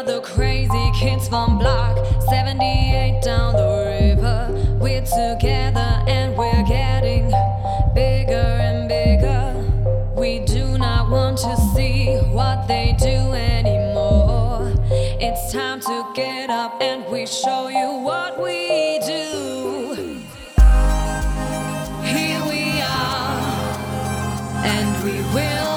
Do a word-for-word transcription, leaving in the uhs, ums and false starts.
the crazy kids from block seventy-eight down the river. We're together and we're getting bigger and bigger. We do not want to see what they do anymore. It's time to get up and we show you what we do. Here we are, and we will